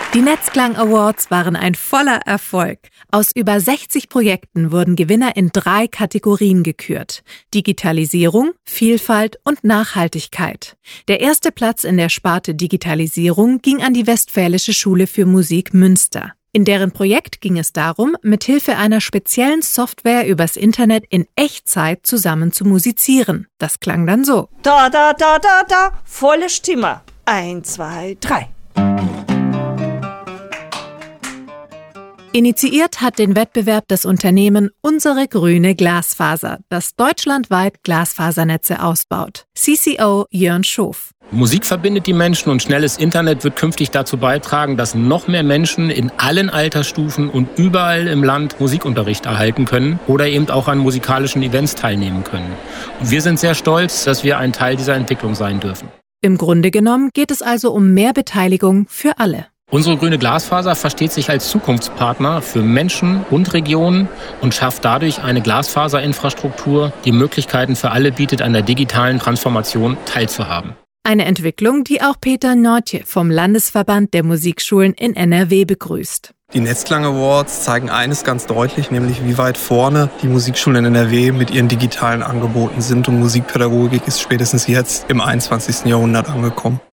Die Netzklang Awards waren ein voller Erfolg. Aus über 60 Projekten wurden Gewinner in 3 Kategorien gekürt: Digitalisierung, Vielfalt und Nachhaltigkeit. Der erste Platz in der Sparte Digitalisierung ging an die Westfälische Schule für Musik Münster. In deren Projekt ging es darum, mithilfe einer speziellen Software übers Internet in Echtzeit zusammen zu musizieren. Das klang dann so. Da, da, da, da, da, volle Stimme. 1, 2, 3. Initiiert hat den Wettbewerb das Unternehmen Unsere Grüne Glasfaser, das deutschlandweit Glasfasernetze ausbaut. CCO Jörn Schof. Musik verbindet die Menschen und schnelles Internet wird künftig dazu beitragen, dass noch mehr Menschen in allen Altersstufen und überall im Land Musikunterricht erhalten können oder eben auch an musikalischen Events teilnehmen können. Und wir sind sehr stolz, dass wir ein Teil dieser Entwicklung sein dürfen. Im Grunde genommen geht es also um mehr Beteiligung für alle. Unsere grüne Glasfaser versteht sich als Zukunftspartner für Menschen und Regionen und schafft dadurch eine Glasfaserinfrastruktur, die Möglichkeiten für alle bietet, an der digitalen Transformation teilzuhaben. Eine Entwicklung, die auch Peter Nortje vom Landesverband der Musikschulen in NRW begrüßt. Die Netzklang Awards zeigen eines ganz deutlich, nämlich wie weit vorne die Musikschulen in NRW mit ihren digitalen Angeboten sind, und Musikpädagogik ist spätestens jetzt im 21. Jahrhundert angekommen.